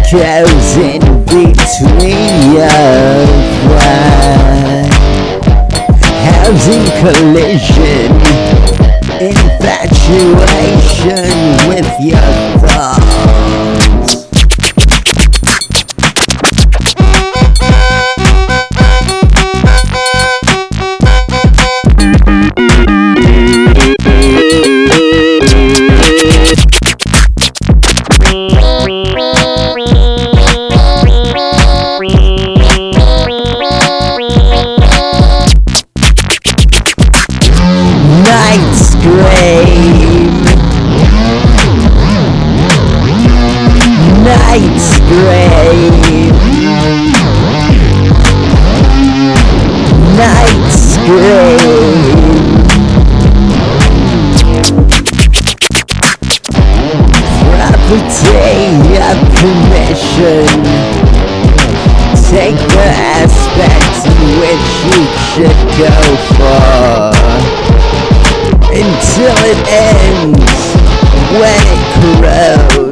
goes in between your flag. Housing collision, infatuation with your thoughts. Night scream, night scream, night scream. Property of permission. Take the aspects in which you should go for, until it ends when it corrodes.